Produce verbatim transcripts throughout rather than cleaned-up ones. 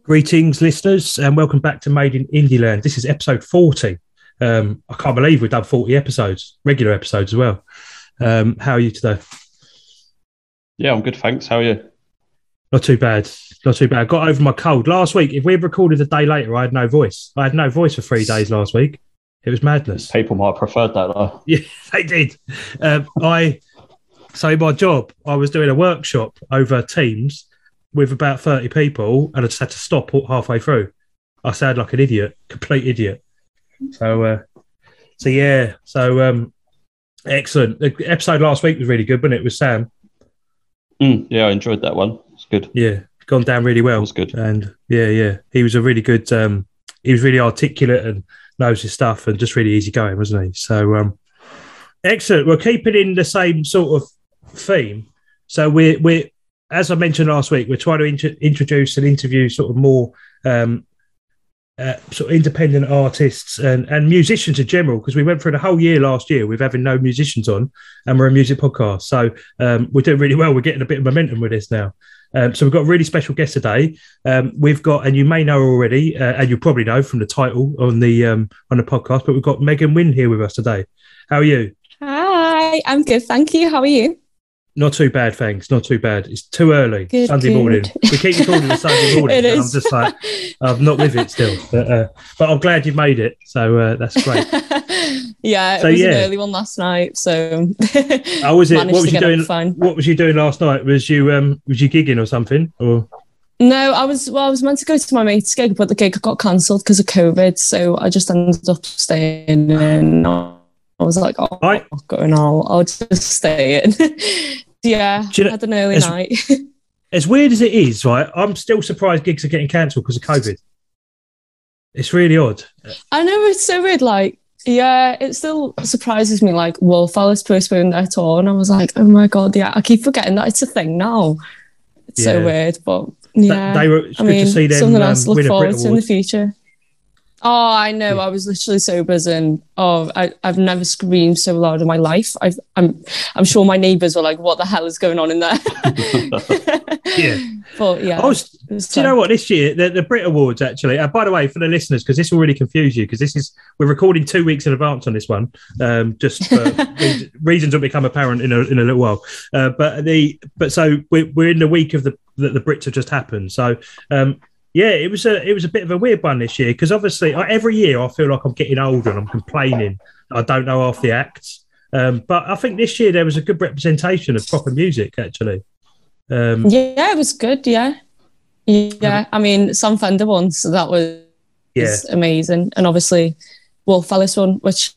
Greetings, listeners, and welcome back to Made in Indieland. This is episode forty. Um, I can't believe we've done forty episodes, regular episodes as well. Um, how are you today? Yeah, I'm good, thanks. How are you? Not too bad. Not too bad. I got over my cold. Last week, if we had recorded a day later, I had no voice. I had no voice for three days last week. It was madness. People might have preferred that, though. Yeah, they did. Um, I So in my job, I was doing a workshop over Teams with about thirty people, and I just had to stop halfway through. I sound like an idiot, complete idiot. So, uh, so yeah. So, um, excellent. The episode last week was really good, wasn't it? With Sam. Mm, yeah, I enjoyed that one. It's good. Yeah, gone down really well. It was good. And yeah, yeah, he was a really good. Um, he was really articulate and knows his stuff, and just really easygoing, wasn't he? So, um, excellent. We'll keep it in the same sort of theme. So we're we're. As I mentioned last week, we're trying to int- introduce and interview sort of more um, uh, sort of independent artists and, and musicians in general, because we went through the whole year last year with having no musicians on, and we're a music podcast. So um, we're doing really well. We're getting a bit of momentum with this now. Um, so we've got a really special guest today. Um, we've got, and you may know already, uh, and you probably know from the title on the um, on the podcast, but we've got Megan Wynn here with us today. How are you? Hi, I'm good, thank you. How are you? Not too bad, thanks. Not too bad. It's too early. Good, Sunday good. morning. We keep recording it Sunday morning. It And I'm is. just like, I'm not with it still. But, uh, but I'm glad you've made it. So uh, that's great. Yeah, it So, was yeah. an early one last night, so How was it? managed What was to you get up doing? fine. What was you doing last night? Was you um was you gigging or something? Or No, I was well. I was meant to go to my mate's gig, but the gig got cancelled because of COVID. So I just ended up staying in. I was like, "Oh, I- I'm not going. I'll, I'll just stay in." Yeah, Do you know- had an early it's- night. as weird as it is, right? I'm still surprised gigs are getting cancelled because of COVID. It's really odd. I know, it's so weird. Like, yeah, it still surprises me. Like, Wolffellas postponed their tour, and I was like, oh my god, yeah. I keep forgetting that it's a thing now. It's Yeah. so weird, but yeah. They were. It's I good mean, to see them something um, else to look win a forward Brit to in the Award. future. Oh, I know. Yeah. I was literally so buzzing. Oh, I, I've never screamed so loud in my life. I've, I'm, I'm sure my neighbours were like, "What the hell is going on in there?" Yeah. But yeah, I was, it was do you know what? This year, the, the Brit Awards, actually, uh, by the way, for the listeners, because this will really confuse you, because this is, we're recording two weeks in advance on this one, um, just for reasons, reasons will become apparent in a, in a little while. Uh, but the, but so we're, we're in the week of the, that the Brits have just happened. So, um, yeah, it was a, it was a bit of a weird one this year, because obviously I, every year I feel like I'm getting older and I'm complaining. I don't know half the acts. Um, but I think this year there was a good representation of proper music, actually. Um, Yeah, it was good. Yeah, yeah. I mean, Sam Fender won, so that was yeah. amazing, and obviously, Wolffellas won, which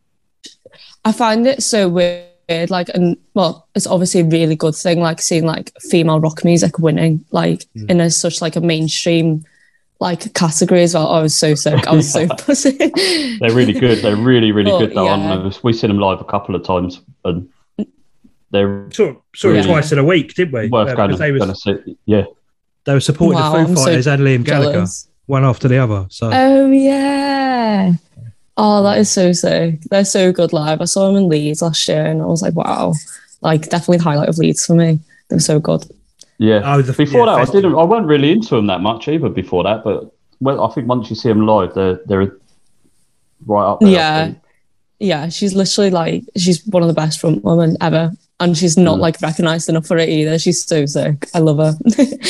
I find it so weird. Like, and well, it's obviously a really good thing. Like seeing like female rock music winning, like Mm. in a such like a mainstream like category as well. I was so sick. I was so pussy. They're really good. They're really, really But, good, though. yeah. aren't they? We've seen them live a couple of times, and they're Saw, saw it Really? twice in a week, didn't we? worth Uh, going, because they, going to was, see. Yeah, they were supporting Wow, the I'm Foo so Fighters and Liam Gallagher, Jealous. one after the other. So Oh yeah. Oh, that is so sick. They're so good live. I saw them in Leeds last year, and I was like, wow, like definitely the highlight of Leeds for me. They were so good. yeah. Oh, the- before yeah, that, festival. I didn't. I wasn't really into them that much either. Before that, but well, I think once you see them live, they're they're right up there. I Yeah. think. Yeah, she's literally like, she's one of the best front women ever. And she's not Mm. like recognised enough for it either. She's so sick. I love her.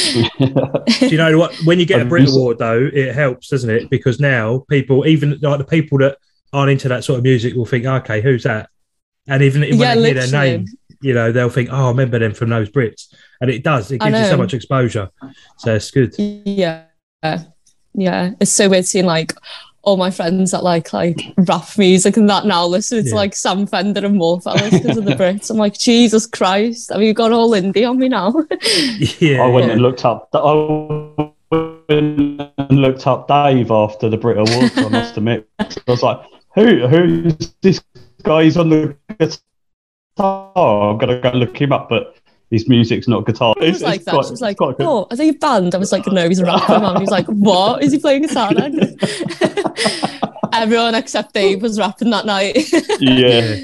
do you know what? When you get a Um, Brit you s- Award, though, it helps, doesn't it? Because now people, even like the people that aren't into that sort of music, will think, "Okay, who's that?" And even when Yeah, they hear their literally. name, you know, they'll think, "Oh, I remember them from those Brits," and it does. It I gives you so know. much exposure. So it's good. Yeah. Yeah. It's so weird seeing like all my friends that like like rap music and that now listen to Yeah. like Sam Fender and more fellas because of the Brits. I'm like, Jesus Christ, have you got all indie on me now? Yeah, I went yeah. and looked up. I went and looked up Dave after the Brit Awards. I must admit, I was like, "Who? Who's this guy? He's on the guitar. I'm gonna go look him up." But his music's not guitar. It was It's- like it's that. quite- She was it's like, quite good. "Oh, are they a band?" I was like, "No, he's a rapper." Man. He was like, "What? Is he playing guitar then?" Everyone except Dave was rapping that night. Yeah.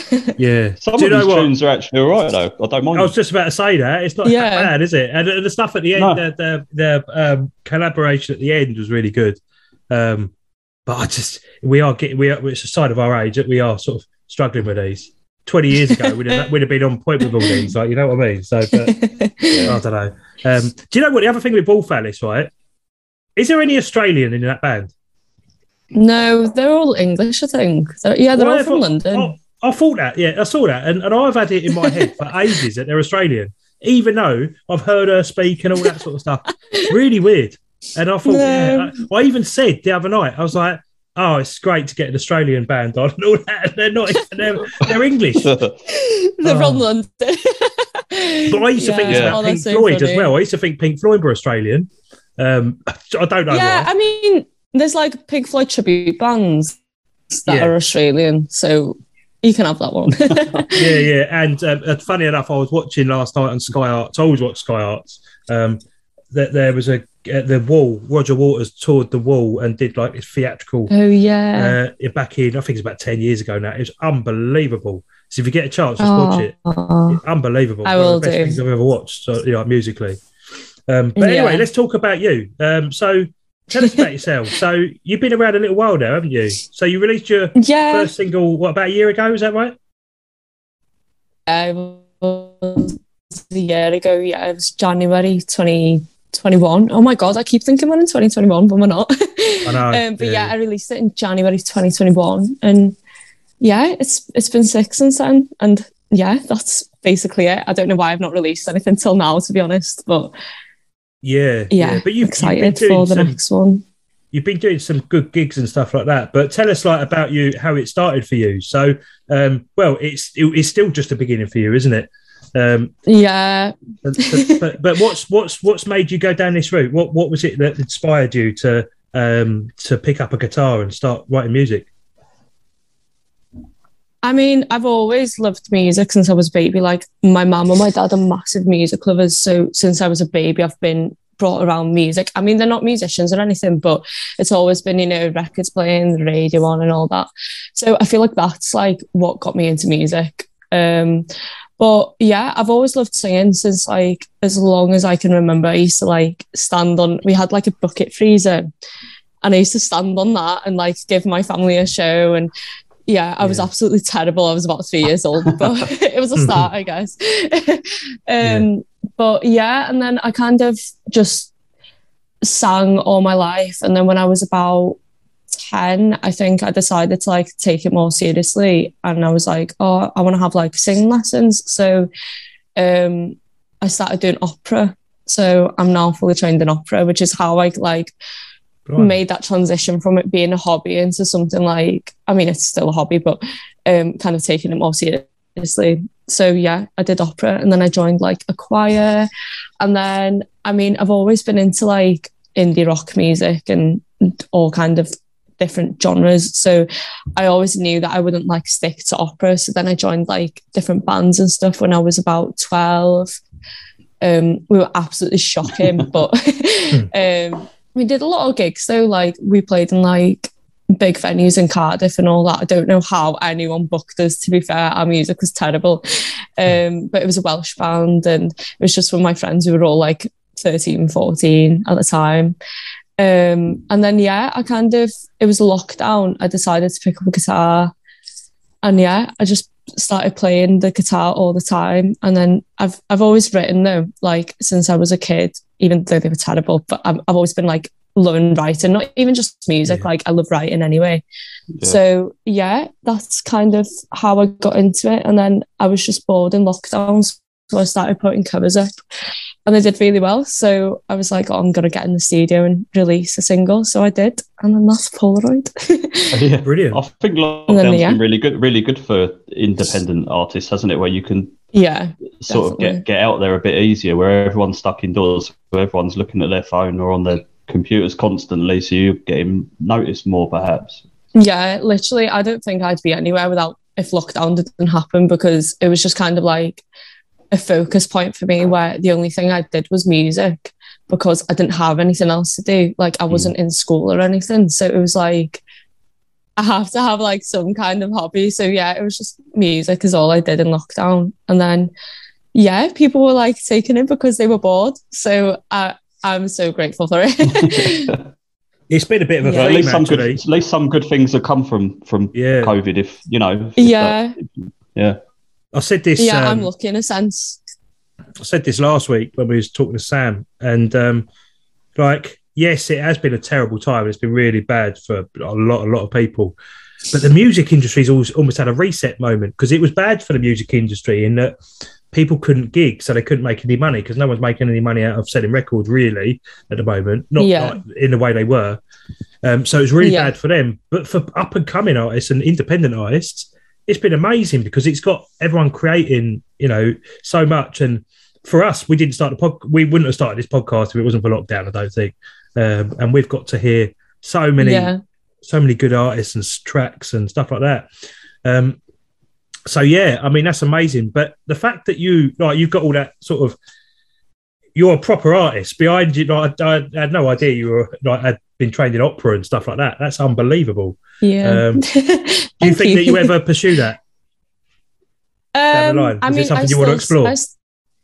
Yeah. Some Do of you know these what? tunes are actually all right, though. I don't mind. I was just about to say that. It's not Yeah. that bad, is it? And the stuff at the end, No. the, the, the um, collaboration at the end was really good. Um, but I just, we are getting, we are, it's a sign of our age that we are sort of struggling with these. twenty years ago, we'd have, we'd have been on point with all these, like, you know what I mean? So, but, I don't know. Um, do you know what? The other thing with Ball Phallus, right? Is there any Australian in that band? No, they're all English, I think. They're, yeah, they're Well, all I from thought- London. I, I thought that, yeah, I saw that. And, and I've had it in my head for ages that they're Australian, even though I've heard her speak and all that sort of stuff. Really weird. And I thought, No. yeah, I, I even said the other night, I was like, oh, it's great to get an Australian band on and all that. They're not, they're, they're English. They're Oh. from London. But I used to think it's Yeah. about Oh, Pink that's so Floyd as funny. well. I used to think Pink Floyd were Australian. Um, I don't know Yeah, why. I mean, there's like Pink Floyd tribute bands that Yeah. are Australian, so you can have that one. Yeah, yeah. And um, uh, funny enough, I was watching last night on Sky Arts. I always watch Sky Arts. Um, that there was a at the Wall. Roger Waters toured the Wall and did like this theatrical Oh yeah. uh, back in. I think it's about ten years ago now. It was unbelievable. So if you get a chance, just watch it. Oh. It's unbelievable. I One will of the best do. things I've ever watched. So, you know, musically. Um, but anyway, Yeah. let's talk about you. Um, so tell us about yourself. So you've been around a little while now, haven't you? So you released your Yeah. first single what about a year ago? Is that right? I was a year ago. Yeah, it was January twenty twenty-one. Oh my god, I keep thinking we're in twenty twenty-one, but we're not. I know. um, but yeah. yeah, I released it in January twenty twenty-one, and yeah, it's it's been six since then, and yeah, that's basically it. I don't know why I've not released anything till now, to be honest, but Yeah, yeah, But you've, excited you've been doing for the some, next one. You've been doing some good gigs and stuff like that. But tell us like about you, how it started for you. So, um, well, it's it, it's still just a beginning for you, isn't it? Um, Yeah, but, but, but but what's what's what's made you go down this route? What what was it that inspired you to um to pick up a guitar and start writing music? I mean, I've always loved music since I was a baby. Like my mum and my dad are massive music lovers. So since I was a baby, I've been brought around music. I mean, they're not musicians or anything, but it's always been, you know, records playing, the radio on and all that. So I feel like that's like what got me into music. Um, but yeah, I've always loved singing since like as long as I can remember. I used to like stand on, we had like a bucket freezer and I used to stand on that and like give my family a show. And yeah, I was Yeah. absolutely terrible. I was about three years old, but it was a start, I guess. um, Yeah. But yeah, and then I kind of just sang all my life. And then when I was about ten, I think I decided to like take it more seriously. And I was like, oh, I want to have like singing lessons. So um, I started doing opera. So I'm now fully trained in opera, which is how I like Right. made that transition from it being a hobby into something like, I mean, it's still a hobby, but um, kind of taking it more seriously. So yeah, I did opera and then I joined like a choir. And then, I mean, I've always been into like indie rock music and all kind of different genres. So I always knew that I wouldn't like stick to opera. So then I joined like different bands and stuff when I was about twelve. Um, we were absolutely shocking, but um, we did a lot of gigs though. Like we played in like big venues in Cardiff and all that. I don't know how anyone booked us, to be fair. Our music was terrible. Um, but it was a Welsh band and it was just with my friends who were all like thirteen, fourteen at the time. Um, and then, yeah, I kind of, it was lockdown. I decided to pick up a guitar and yeah, I just started playing the guitar all the time. And then I've, I've always written though, like since I was a kid, even though they were terrible, but I've, I've always been like loving writing, not even just music. Yeah. Like I love writing anyway. Yeah. So yeah, that's kind of how I got into it. And then I was just bored in lockdown. So I started putting covers up and they did really well. So I was like, oh, I'm going to get in the studio and release a single. So I did. And then that's Polaroid. Yeah. Brilliant. I think And lockdown's then, yeah. been really good, really good for independent artists, hasn't it? Where you can Yeah. sort of Definitely. get, get out there a bit easier, where everyone's stuck indoors, where everyone's looking at their phone or on their computers constantly, so you're getting noticed more, perhaps. Yeah, literally, I don't think I'd be anywhere without if lockdown didn't happen, because it was just kind of like a focus point for me where the only thing I did was music because I didn't have anything else to do. Like I wasn't in school or anything. So it was like I have to have like some kind of hobby. So yeah, it was just music is all I did in lockdown. And then yeah, people were like taking it because they were bored. So I, I'm so grateful for it. It's been a bit of a Yeah. At theme, least some good, actually. at least some good things have come from from Yeah. COVID. If you know, if Yeah. that- yeah. I said this. Yeah, um, I'm lucky in a sense. I said this last week when we was talking to Sam, and um, like, yes, it has been a terrible time. It's been really bad for a lot, a lot of people. But the music industry's always, almost had a reset moment because it was bad for the music industry in that people couldn't gig, so they couldn't make any money because no one's making any money out of selling records really at the moment, not Yeah. like in the way they were. Um, so it was really Yeah. bad for them. But for up and coming artists and independent artists, it's been amazing because it's got everyone creating, you know, so much. And for us, we didn't start the pod. We wouldn't have started this podcast if it wasn't for lockdown, I don't think. Um, and we've got to hear so many, Yeah. so many good artists and s- tracks and stuff like that. Um, so yeah, I mean that's amazing. But the fact that you like you've got all that sort of, you're a proper artist behind you. Like, I, I had no idea you were like had been trained in opera and stuff like that. That's unbelievable. Yeah. Um, Do you think that you ever pursue that down the line? I Is mean, it something I you want to still- explore? I s-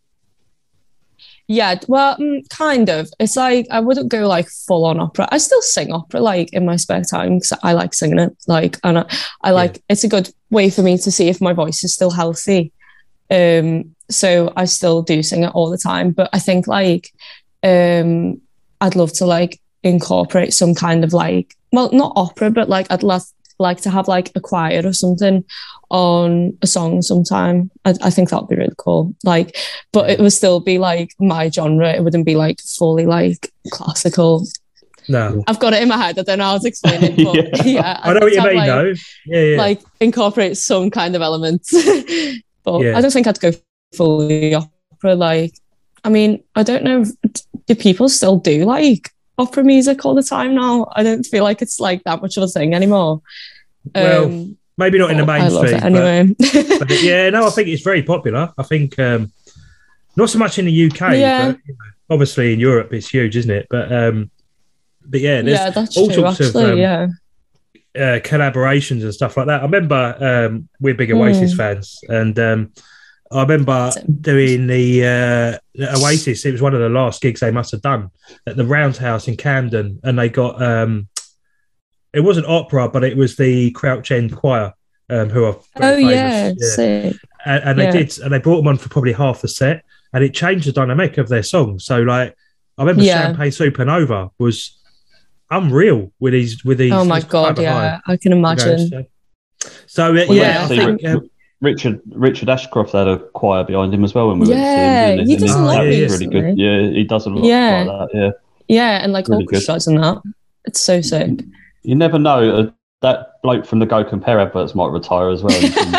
yeah, well, mm, kind of. It's like I wouldn't go like full on opera. I still sing opera like in my spare time because I like singing it. Like, and I, I like it's a good way for me to see if my voice is still healthy. Um, so I still do sing it all the time. But I think like, um, I'd love to like incorporate some kind of like, well, not opera, but like I'd love like to have like a choir or something on a song sometime. I, I think that would be really cool. Like, but it would still be like my genre. It wouldn't be like fully like classical. No, I've got it in my head. I don't know how to explain it, but Yeah. yeah, I know I'd what you have, mean, like, though. Yeah, yeah. Like incorporate some kind of elements. But Yeah. I don't think I'd go fully opera. Like, I mean, I don't know. If, do people still do like opera music all the time now? I don't feel like it's like that much of a thing anymore. Well, Um, Maybe not in the but I love mainstream. it anyway. But, but yeah, no, I think it's very popular. I think um, not so much in the U K, Yeah. but you know, obviously in Europe it's huge, isn't it? But um, but yeah, there's Yeah, that's all true. sorts of, Actually, um, yeah. uh, collaborations and stuff like that. I remember um, we're big Oasis Mm. fans, and um, I remember Same. doing the, uh, the Oasis. It was one of the last gigs they must have done at the Roundhouse in Camden, and they got um, it wasn't opera, but it was the Crouch End Choir, um, who are very Oh famous. yeah, sick. And, and they Yeah. did, and they brought them on for probably half the set, and it changed the dynamic of their songs. So, like, I remember Yeah. Champagne Supernova was unreal with these, with these. Oh my this god, private high, yeah, I can you know, imagine. so so, uh, Well, yeah, yeah, I See, think. Ri- Um, Richard Richard Ashcroft had a choir behind him as well when we Yeah, went to see him. he and does a that lot was recently. really good. Yeah, he does a lot Yeah. like that. Yeah, Yeah, and like Really good. orchestras and that. It's so sick. you never know. Uh, that bloke from the Go Compare adverts might retire as well.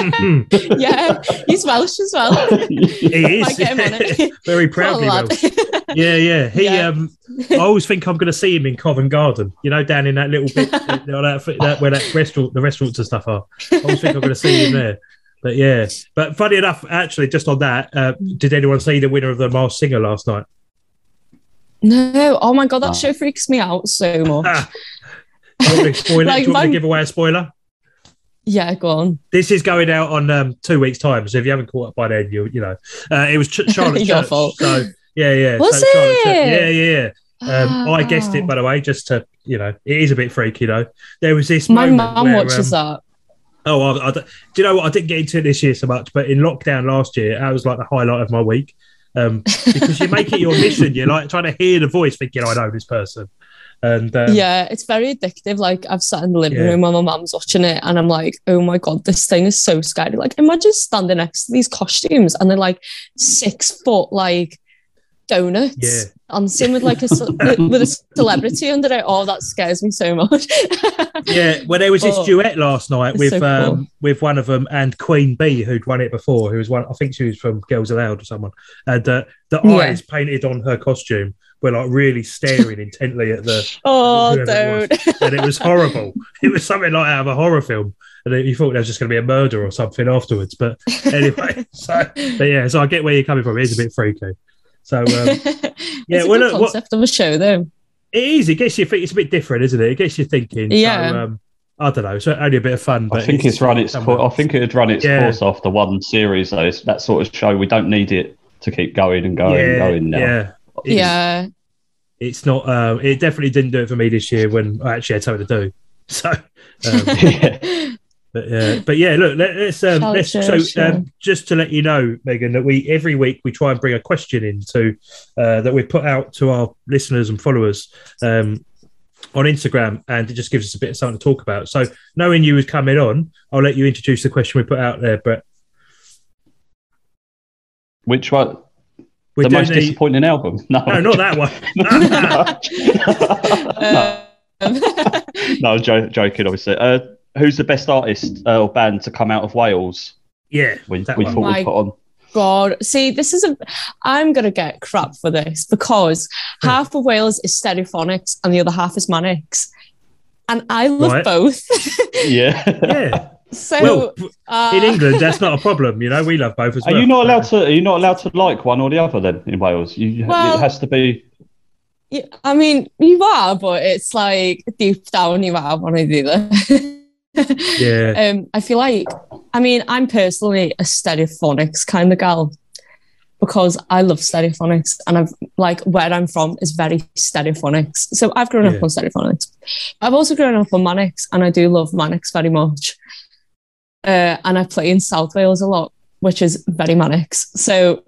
Yeah, he's Welsh as well. he Might is get him on it. very Poor proudly lad. Welsh. Yeah, yeah. He, Yeah. um, I always think I'm going to see him in Covent Garden. You know, down in that little bit, you know, that, that where that restaurant, the restaurants and stuff are. I always think I'm going to see him there. But yeah, but funny enough, actually, just on that, uh, did anyone see the winner of the Masked Singer last night? No, oh my god, that Ah. show freaks me out so much. Ah. Do you want me to spoil it? Like, Do you want me my- to give away a spoiler? Yeah, go on. This is going out on um, two weeks' time, so if you haven't caught up by then, you you know, uh, it was Ch- Charlotte Your Church. fault. So yeah, yeah. Was so Charlotte Church- it? Yeah, yeah, yeah. Um, I guessed it, by the way, just to, you know, it is a bit freaky, though. There was this My moment mum where, watches um, that. Oh, I, I, do you know what? I didn't get into it this year so much, but in lockdown last year, that was like the highlight of my week. Um, because you make it your mission. You're like trying to hear the voice, thinking, I know this person. And um, Yeah, it's very addictive. Like I've sat in the living Yeah. room while my mum's watching it, and I'm like, "Oh my god, this thing is so scary!" Like, imagine standing next to these costumes, and they're like six foot, like donuts, Yeah. dancing with like a ce- with a celebrity under it. Oh, that scares me so much. yeah, well, there was this Oh, duet last night it's with so cool. um, with one of them and Queen Bee, who'd won it before. Who was one? I think she was from Girls Aloud or someone. And uh, the Yeah. eyes painted on her costume were like really staring intently at the. Oh, whoever it don't. and it was horrible. It was something like out of a horror film, and you thought there was just going to be a murder or something afterwards. But anyway, so but yeah, so I get where you're coming from. It is a bit freaky. So um, it's yeah, a well, good look, what- concept of a show, though. it is. It gets you. think- It's a bit different, isn't it? It gets you thinking. Yeah. So, um, I don't know. It's only a bit of fun. But I think it's, it's run its. Co- I think it would run its yeah. course after one series. Though it's that sort of show. We don't need it to keep going and going yeah, and going now. Yeah, it's, yeah. It's not. Uh, it definitely didn't do it for me this year when I actually had something to do. So, um, yeah. but uh, but yeah, look. Let, let's um, let's sure, so sure. Um, just to let you know, Megan, that we every week we try and bring a question into uh, that we put out to our listeners and followers. Um, on Instagram, and it just gives us a bit of something to talk about. So knowing you was coming on, I'll let you introduce the question we put out there, Brett. Which one? We're the most the... disappointing album? No, no not that one. no, no joking, joking obviously. Uh, who's the best artist uh, or band to come out of Wales? Yeah, we, that we one. thought My we'd put on. God, see, this is a. I'm gonna get crap for this because yeah. half of Wales is Stereophonics and the other half is Manics, and I love right. both. yeah, yeah. So well, uh, in England, that's not a problem. You know, we love both as well. Are you not allowed to? Are you not allowed to like one or the other then in Wales? You, well, it has to be. Yeah, I mean, you are, but it's like deep down, you are one or the other. yeah. Um, I feel like. I mean, I'm personally a Stereophonics kind of gal because I love Stereophonics and I've like where I'm from is very Stereophonics. So I've grown yeah. up on Stereophonics. I've also grown up on Manics and I do love Manics very much. Uh, and I play in South Wales a lot, which is very Manics. So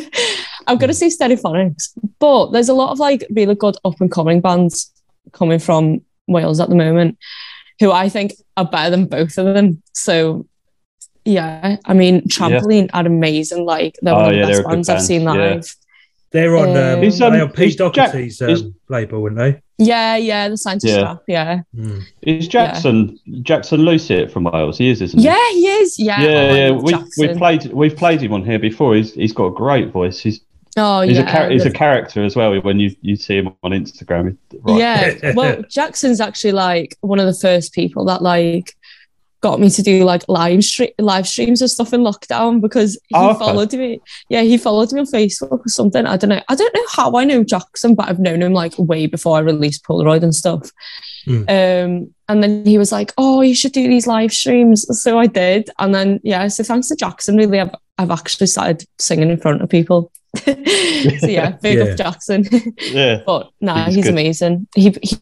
I'm going to say Stereophonics, but there's a lot of like really good up and coming bands coming from Wales at the moment who I think are better than both of them. So yeah, I mean, Trampoline yeah. are amazing. Like they're oh, one of the yeah, best bands I've seen live. Yeah. They're on, um, um, is, um, they on Pete Jack- Doherty's um, is- label, weren't they? Yeah, yeah, the Scientist Yeah. Trap, yeah. Mm. Is Jackson Jackson Lucet from Wales? He is, isn't he? Yeah, he is. Yeah, yeah, I yeah. love We Jackson. we played we've played him on here before. He's he's got a great voice. He's Oh he's yeah, a char- he's the- a character as well. When you, you see him on Instagram, right. yeah. Well, Jackson's actually like one of the first people that like got me to do like live stre- live streams and stuff in lockdown because he Oh, okay. followed me. Yeah, he followed me on Facebook or something. I don't know. I don't know how I know Jackson, but I've known him like way before I released Polaroid and stuff. Mm. Um, and then he was like, "Oh, you should do these live streams." So I did, and then yeah. So thanks to Jackson, really, I've I've actually started singing in front of people. So yeah, big Yeah. up Jackson. Yeah, But nah, He's he's, good. amazing. He, he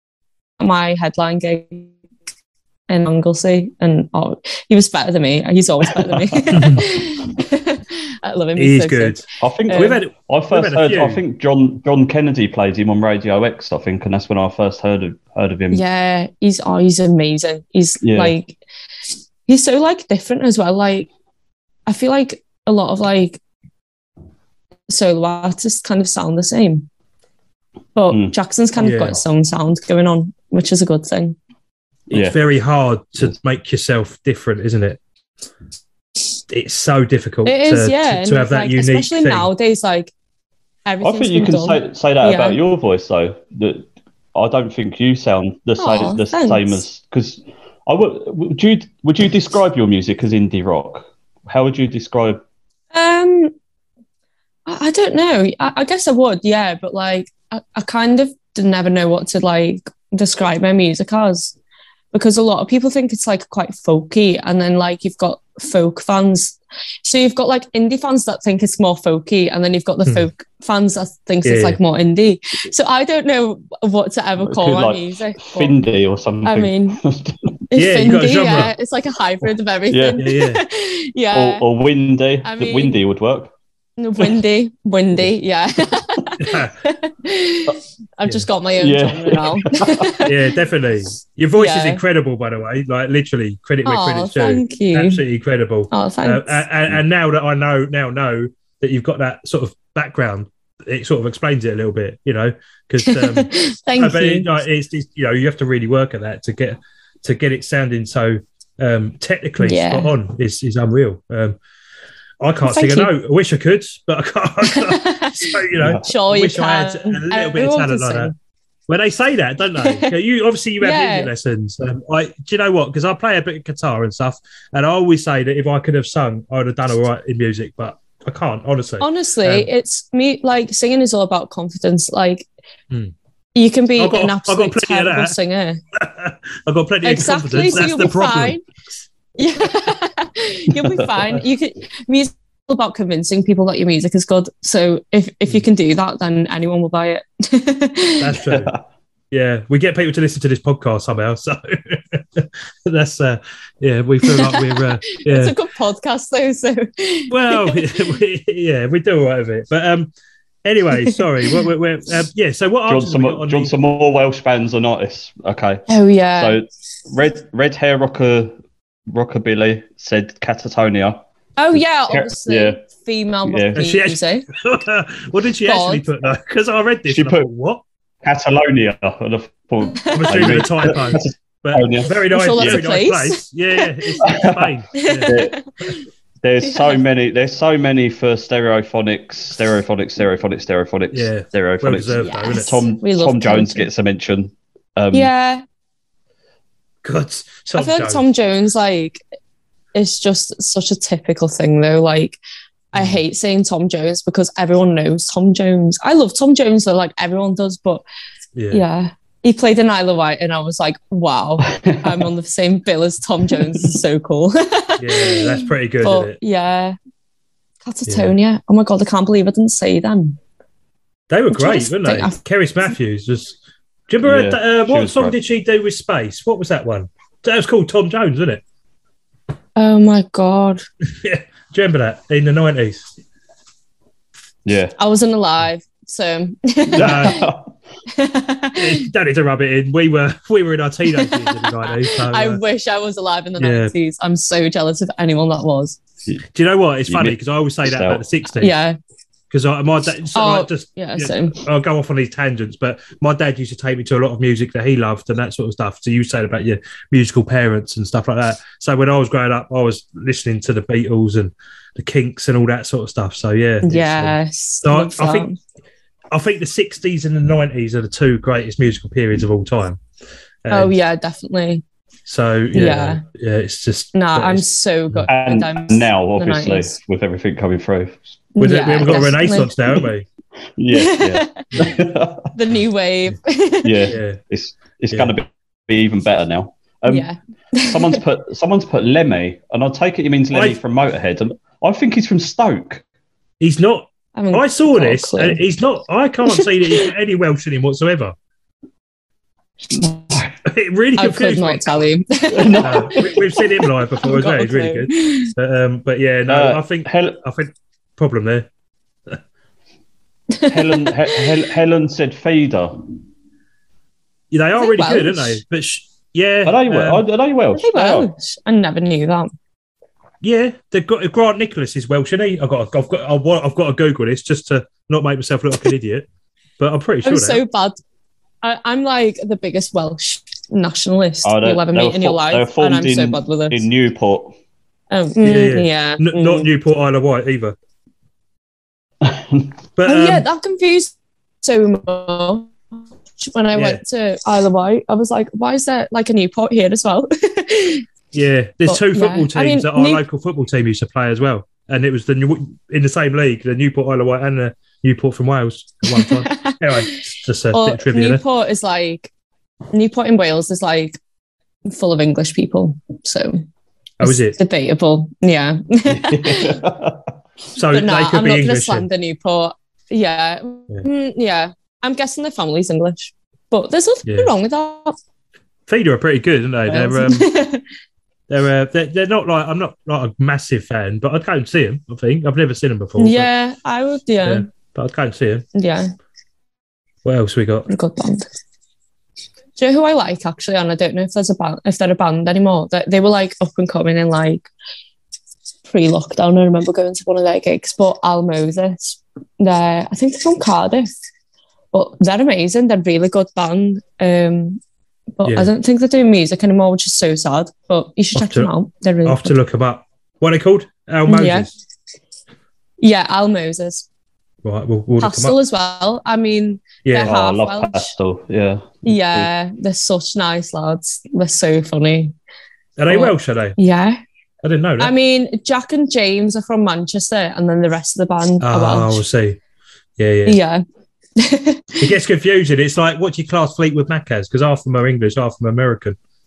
my headline gig in Anglesey, and oh, he was better than me. He's always better than me. I love him. He's so good. sick. I think Um, We've had, I first had a heard. I few. think John John Kennedy played him on Radio X. I think, and that's when I first heard of heard of him. Yeah, he's oh, he's amazing. He's Yeah. like he's so like different as well. Like I feel like a lot of like solo artists kind of sound the same, but Mm. Jackson's kind of Yeah. got his own sound going on, which is a good thing. it's Yeah. very hard to make yourself different, isn't it? It's so difficult It is, to, yeah, to, to have and, that like, unique especially thing. nowadays. Like I everything's think you been can done. say say that Yeah. about your voice though. That I don't think you sound the same Aw, the thanks. same as because I would. Would you would you describe your music as indie rock? How would you describe? Um, I, I don't know. I, I guess I would, yeah, but like I, I kind of never know what to like describe my music as because a lot of people think it's like quite folky, and then like you've got folk fans. So you've got like indie fans that think it's more folky, and then you've got the Hmm. folk fans that thinks Yeah, it's yeah. like more indie. So I don't know what to ever call Could, my like, music. but Findy or something. I mean, it's Yeah, you got a indie, genre. yeah. It's like a hybrid of everything. Yeah, yeah. or, or windy. I The mean- windy would work. Windy, windy, yeah. I've just got my own Yeah. genre now. yeah, definitely. Your voice is Yeah. incredible, by the way. Like literally, credit where Oh, credit's due. thank you. Absolutely incredible. Oh, Uh, thanks. and, and now that I know now know that you've got that sort of background, it sort of explains it a little bit, you know, because um, Thank no, but you. it, like, it's, it's you know you have to really work at that to get to get it sounding so um, technically Yeah. spot on. Is is unreal. Um, I can't Thank sing a you. note. I wish I could, but I can't. I can't. So, you know, Sure, I you wish I had can. a little bit of Everyone talent can like that. sing. When they say that, don't they? You obviously you have Yeah. music lessons. Um, I do you know what? Because I play a bit of guitar and stuff, and I always say that if I could have sung, I would have done all right in music, but I can't. Honestly, Honestly, Um, it's me. Like singing is all about confidence. Like Hmm. you can be I've got- an I've got absolute plenty of terrible that. singer. I've got plenty Exactly, of confidence. so That's you'll the be problem. fine. Yeah, you'll be fine. You can music is all about convincing people that your music is good. So if if you can do that, then anyone will buy it. That's true. Yeah, we get people to listen to this podcast somehow. So that's uh, yeah, we feel like we're uh, yeah. It's a good podcast though. So well, we, yeah, we do all right with it. But um, anyway, sorry. We're, we're, we're, um, yeah. So what? Do you want artists some, have we more- got on do you want the- some more Welsh bands and artists? Okay. oh yeah. So red red hair rocker rockabilly said Catatonia. oh yeah. Yeah. Obviously, Yeah. female Yeah. rock And she music. what did she God. actually put though? Because I read this. She and I put- thought, what? Catalonia. And I thought, I'm assuming a typo. But Oh, yeah. very nice, sure that's very a nice place. place. Yeah, it's, it's Spain. Yeah. There's so many. There's so many for stereophonics, stereophonics, stereophonics, stereophonics, Yeah. stereophonics. Well deserved, though, isn't Yes. it? Tom We love Tom Jones Tom gets a mention. Um, Yeah, God, Tom I feel like Jones. Tom Jones, like, it's just such a typical thing, though. Like, I Mm. hate saying Tom Jones because everyone knows Tom Jones. I love Tom Jones, though, like everyone does. But Yeah. yeah, he played in Isle of Wight, and I was like, wow, I'm on the same bill as Tom Jones. This is so cool. Yeah, that's pretty good, but isn't it? yeah, Catatonia. Oh my God, I can't believe I didn't say them. They were I'm trying great, to weren't think- they? I've- Keris Matthews was. Do you remember Yeah, that, uh, she what was song great. did she do with Space? What was that one? That was called Tom Jones, wasn't it? Oh my God, Yeah. Do you remember that in the nineties? Yeah. I wasn't alive, so. No, you don't need to rub it in. We were we were in our teenage years in the nineties. So, I uh, wish I was alive in the Yeah. nineties. I'm so jealous of anyone that was. do you know what? It's You funny mi- because I always say that missed about out. the sixties. Yeah. Because my dad, so Oh, like just Yeah, yeah, same. I'll go off on these tangents, but my dad used to take me to a lot of music that he loved and that sort of stuff. So you said about your musical parents and stuff like that. So when I was growing up, I was listening to the Beatles and the Kinks and all that sort of stuff. So yeah, it's, um, Yes. so I- love I think- that. I think the sixties and the nineties are the two greatest musical periods of all time. Oh And yeah, definitely. So yeah, Yeah. yeah, it's just Nah, but I'm it's- so good. And I'm now, the obviously, nineties. with everything coming through. with it, Yeah, we haven't got a definitely. renaissance now, haven't we? Yeah, yeah. The new wave. yeah. Yeah. It's it's Yeah. going to be, be even better now. Um, yeah. someone's put someone's put Lemmy, and I take it he means Lemmy I- from Motorhead, and I think he's from Stoke. He's not. I, mean, I saw got a this, clue. and he's not. I can't see that he's got any Welsh in him whatsoever. It really I could confused me. not tell you. No, we, we've seen him live before as well. Got a He's really clue. good. But, um, but yeah, no, Uh, I think Hel- I think problem there. Helen he- Hel- Helen said feeder. Yeah, they are they really good, aren't Welsh? they? But sh- yeah, Are they, Wel- um, are they Welsh? They They are. Welsh. I never knew that. yeah. They've got Grant Nicholas is Welsh, isn't he? I've got, I've got, I've got, I've got to Google this just to not make myself look like an idiot. But I'm pretty sure. I'm they so are. bad. I, I'm like the biggest Welsh nationalist Oh, they- you'll ever they meet were in your fo- life, they were and formed I'm so in- bad with it. In Newport. Oh, mm, Yeah, yeah, yeah. N- mm. Not Newport Isle of Wight either. But Oh um, yeah, that confused so much when I Yeah. went to Isle of Wight. I was like, why is there like a Newport here as well? yeah, there's But, two yeah. football teams I mean, that our New- local football team used to play as well, and it was the New- in the same league, the Newport Isle of Wight and the Newport from Wales at one time. Anyway, just a Well, bit of trivia there. Newport is like Newport in Wales is like full of English people, so Oh, is it's it? debatable. Yeah, So but no, they could I'm be not going to English. then. slander Newport. Yeah, Yeah. Mm, yeah. I'm guessing the family's English, but there's nothing Yeah. wrong with that. Feeder are pretty good, aren't they? They're um, Wales. they're, uh, they're they're not like I'm not like a massive fan, but I'd go and see them. I think I've never seen them before. but- yeah, I would. Yeah, yeah, but I'd go and see them. yeah. What else we got? A good band. Do you know who I like actually? And I don't know if there's a band, if they're a band anymore. That they were like up and coming in like pre-lockdown. I remember going to one of their gigs. But Al Moses, they're I think they're from Cardiff, but they're amazing. They're a really good band. Um, but Yeah. I don't think they're doing music anymore, which is so sad. But you should I'll check have them to- out. They're really I have to good. look them up. What are they called? Al Moses. Yeah. Yeah, Al Moses. Right, we'll, we'll look them Pastel up. as well. I mean, Yeah, they're Oh, I half love Welsh. Pastel. Yeah. Yeah, they're such nice lads. They're so funny. are they Oh. Welsh? Are they? Yeah. I didn't know that. I mean, Jack and James are from Manchester, and then the rest of the band oh, are I will Welsh. see. Yeah, yeah. Yeah. It gets confusing. It's like what do you class Fleetwood Mac as? Because half of them are English, half of them are American.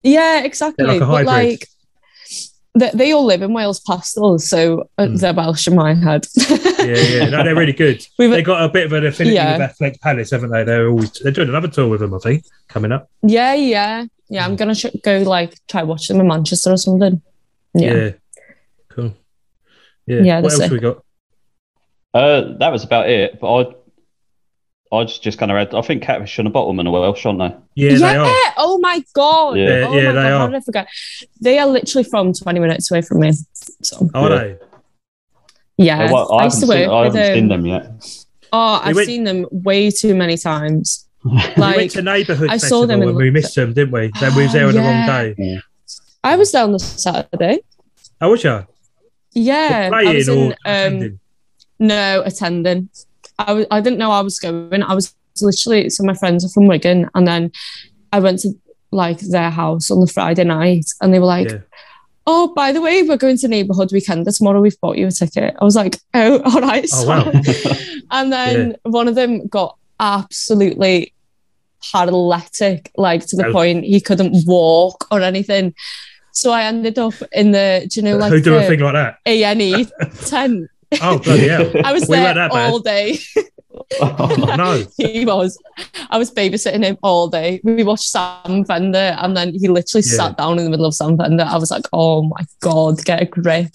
Yeah, exactly. They're like a but hybrid. like, they, they all live in Wales past us, so uh, Mm. they're Welsh in my head. Yeah, yeah. No, they're really good. We've- They got a bit of an affinity Yeah. with Athletic Palace, haven't they? They're always they're doing another tour with them, I think, coming up. Yeah, yeah, yeah. I'm gonna sh- go like try watch them in Manchester or something. Yeah. Yeah, Cool. Yeah. Yeah, What that's else it. we got? Uh, that was about it. But I, I just, just kind of read. I think Catfish and the Bottlemen are Welsh, aren't they? Yeah, they are. Oh my god. Yeah. Oh Yeah, my they god. How are. did I forget? They are literally from twenty minutes away from me. So Are Yeah. they? yeah, Uh, well, I, I haven't used to seen, work I with haven't seen them. them yet. Oh, We I've went- seen them way too many times. we Like went to Neighbourhood I Festival saw them in- and we missed them, didn't we? Then we was there Oh, on the yeah. wrong day. I was down this Saturday. Oh, was you? Yeah, I Playing was or in um, attending? no attending. I was. I didn't know I was going. I was literally. So my friends are from Wigan, and then I went to like their house on the Friday night, and they were like, Yeah. "Oh, by the way, we're going to Neighbourhood Weekend tomorrow. We've bought you a ticket." I was like, "Oh, all right." Oh, wow. And then one of them got absolutely paralytic, like to the Oh. point he couldn't walk or anything. So I ended up in the, do you know, like Who do a the thing like that? A and E tent. Oh, bloody hell. I was We there weren't that bad. all day. Oh, no. He was. I was babysitting him all day. We watched Sam Fender, and then he literally Yeah. sat down in the middle of Sam Fender. I was like, "Oh my god, get a grip!"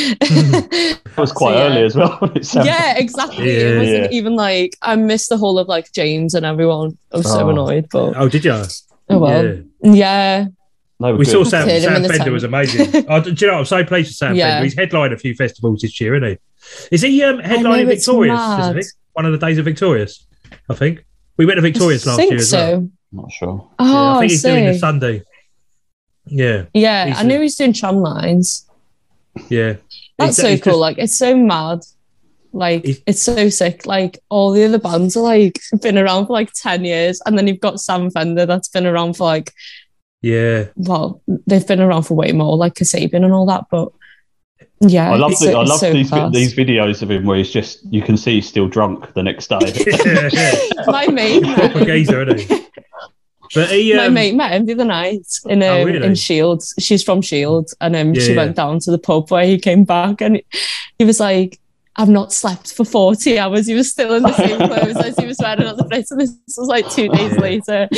It was quite So, yeah. early as well. It sounded- Yeah, exactly. Yeah. It wasn't Yeah. even like I missed the whole of like James and everyone. I was so Oh. annoyed, but Oh, did you? oh well. Yeah. Yeah, They were We good. saw Sam, Kid him Sam in the Fender tent. was amazing. Oh, do you know what? I'm so pleased with Sam Yeah. Fender. He's headlined a few festivals this year, isn't he? Is he um, headlining know, it's Victorious? mad. Isn't he? One of the days of Victorious, I think. We went to Victorious I last think year as so. well. I'm not sure. Oh, Yeah, I I think he's doing the see. Sunday. Yeah, Yeah, he's I a- knew he was doing tram lines. yeah. That's He's- so he's cool. just- Like it's so mad. Like He's- it's so sick. Like all the other bands are like been around for like ten years, and then you've got Sam Fender that's been around for like yeah. well, they've been around for way more, like Kasabian and all that. But yeah, I love, it's, the, I it's love so these vi- class. these videos of him where he's just, you can see he's still drunk the next day. yeah, yeah. My mate, Proper geezer, isn't he? But he, my um, mate met him the other night in um, Oh, really? in Shields. She's from Shields, and um, Yeah, she yeah. went down to the pub where he came back, and he was like, "I've not slept for forty hours." He was still in the same clothes as he was wearing at the place, and this was like two days Yeah. later.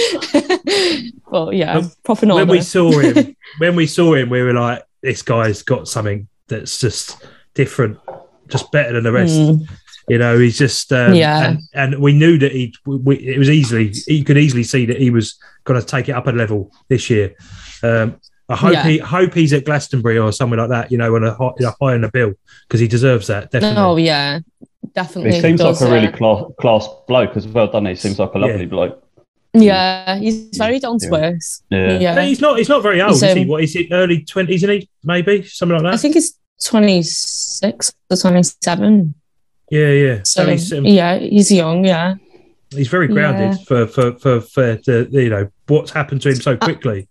But yeah, But proper when normal. we saw him, when we saw him, we were like, "This guy's got something that's just different, just better than the rest." Mm. You know, he's just um, Yeah. and, and we knew that he. We, it was easily you could easily see that he was going to take it up a level this year. Um, I hope Yeah. he hope he's at Glastonbury or somewhere like that. You know, on a high, a high on the bill because he deserves that definitely. Oh yeah, definitely. He seems does, like a really yeah. class, class bloke as well, doesn't he? Seems like a lovely Yeah. bloke. Yeah, he's very down to Yeah. earth. Yeah. Yeah, But he's not. He's not very old, He's, is he? um, What is it? Early twenties, isn't he? Maybe something like that. I think he's twenty-six or twenty-seven. yeah, yeah. So So he's um, yeah, he's young. Yeah, he's very grounded Yeah. for for for for the, you know what's happened to him so quickly.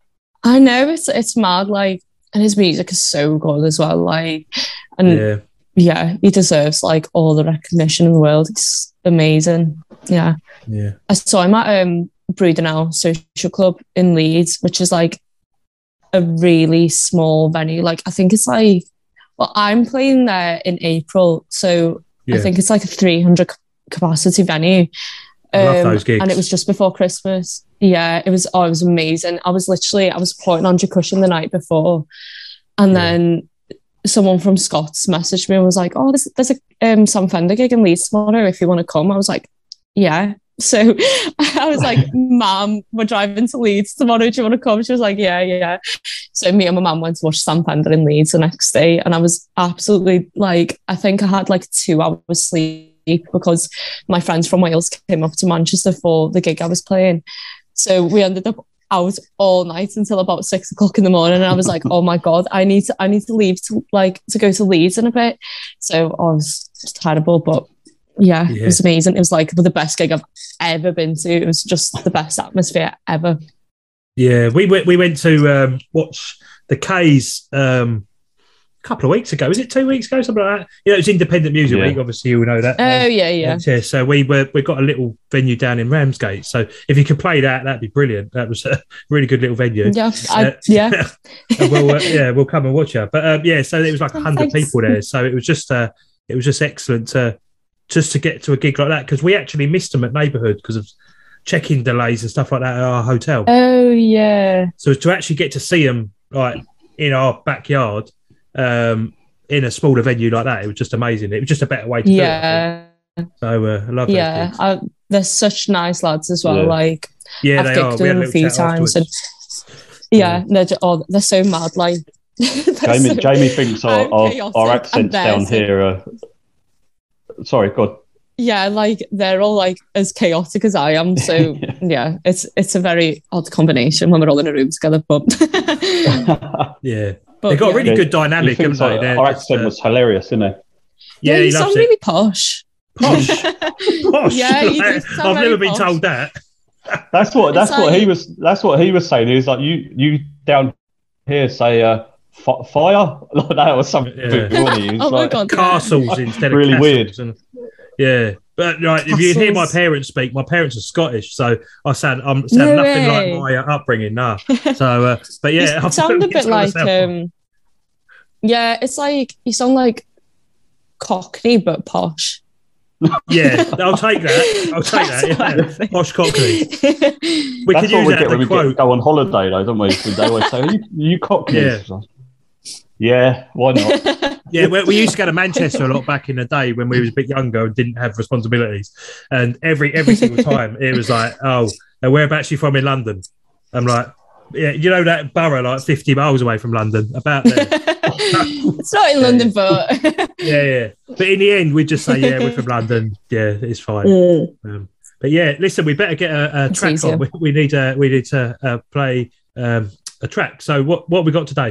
I know it's it's mad. Like, and his music is so good as well. Like, and yeah, yeah, he deserves like all the recognition in the world. It's amazing. Yeah, yeah. I saw him at um Brudenell Social Club in Leeds, which is like a really small venue. Like, I think it's like, well, I'm playing there in April, so Yeah. I think it's like a three hundred capacity venue. I love those gigs. And it was just before Christmas. Yeah, it was. Oh, it was amazing. I was literally, I was putting on Jacushin the night before, and Yeah. then someone from Scots messaged me and was like, "Oh, there's there's a um, Sam Fender gig in Leeds tomorrow. If you want to come." I was like, "Yeah." So I was like, "Mum, we're driving to Leeds tomorrow. Do you want to come?" She was like, "Yeah, yeah." So me and my mum went to watch Sam Fender in Leeds the next day, and I was absolutely like, I think I had like two hours sleep because my friends from Wales came up to Manchester for the gig I was playing. So we ended up out all night until about six o'clock in the morning, and I was like, "Oh my god, I need to, I need to leave to like to go to Leeds in a bit." So I was just terrible, but yeah, Yeah. it was amazing. It was like the best gig I've ever been to. It was just the best atmosphere ever. Yeah, we went. We went to um, watch the K's um, couple of weeks ago. Was it two weeks ago? Something like that. Yeah, it was Independent Music Yeah. Week. Obviously, you all know that. Oh Um, yeah, yeah. and, yeah. So we were we got a little venue down in Ramsgate. So if you could play that, that'd be brilliant. That was a really good little venue. Yeah, I, Uh, yeah. And we'll, uh, yeah, we'll come and watch you. But um, yeah, so there was like a Oh, hundred thanks. people there. So it was just uh, it was just excellent to just to get to a gig like that because we actually missed them at Neighbourhood because of check-in delays and stuff like that at our hotel. Oh yeah. So to actually get to see them like in our backyard, um, in a smaller venue like that, it was just amazing. It was just a better way to do it. I Yeah. think. So uh, I love those Yeah. gigs. I, they're such nice lads as well. Yeah. Like Yeah, I've they gigged are. with We had a them a little few chat times, and afterwards. yeah, they're just, oh, they're so mad. Like they're Jamie, so- Jamie thinks our, I'm our, chaotic, our and accents they're down so- here are. Sorry, God. Yeah, like they're all like as chaotic as I am. So Yeah. yeah, it's it's a very odd combination when we're all in a room together. But Yeah, but they got a yeah. really Yeah, good He dynamic, thinks haven't they? our, They're our just, accent uh, was hilarious, isn't it? Yeah, yeah, you he sound loves really it. posh. Posh, posh. Yeah, you do sound I've very never been posh. told that. That's what that's It's what he like- was that's what he was saying. He was like, you you down here say uh, f- fire like that or something. Yeah. wasn't he? He was Oh my like, god, Castles instead of Really castles. weird. And, yeah, but right, if you hear my Castles. parents speak, my parents are Scottish, so I sound I'm sound No nothing way. like my uh, upbringing. Nah. So, uh, but yeah, you I've sound a never bit told like myself. um, yeah, it's like you sound like Cockney but posh. Yeah, I'll take that. I'll take That's that. what I Yeah. think. Posh Cockney. We that's could what use we that get as when a we quote. get, go on holiday, though, don't we? They always say, "You, you cockneys." Yeah. Yeah, why not? Yeah, we, we used to go to Manchester a lot back in the day when we was a bit younger and didn't have responsibilities. And every every single time it was like, oh, and whereabouts you from in London? I'm like, yeah, you know that borough like fifty miles away from London, about there. It's not in London, but Yeah, yeah. But in the end, we just say, yeah, we're from London. Yeah, it's fine. Mm. Um, but yeah, listen, we better get a, a It's track easier. on. We, we need to we need to uh, play um, a track. So what what we got today?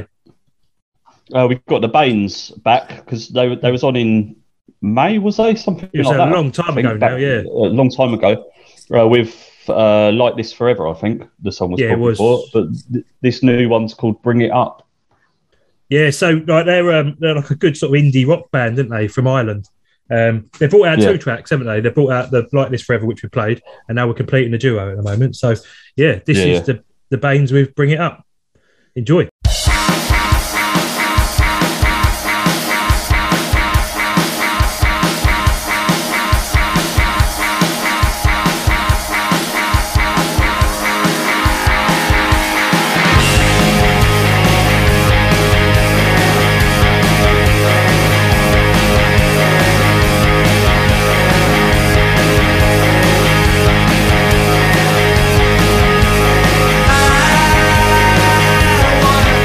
Uh, we've got the Baines back because they were- they was on in May, was they something It was like a that? long time I think, ago now, back- yeah. a long time ago. Uh, with uh, Like This Forever, I think the song was Yeah, it called was. before, but th- this new one's called Bring It Up. Yeah, so like they're um, they're like a good sort of indie rock band, didn't they, from Ireland? Um, they brought out Yeah. two tracks, haven't they? They brought out the Like This Forever, which we played, and now we're completing the duo at the moment. So yeah, this Yeah, is yeah. the the Baines with Bring It Up. Enjoy. I wanna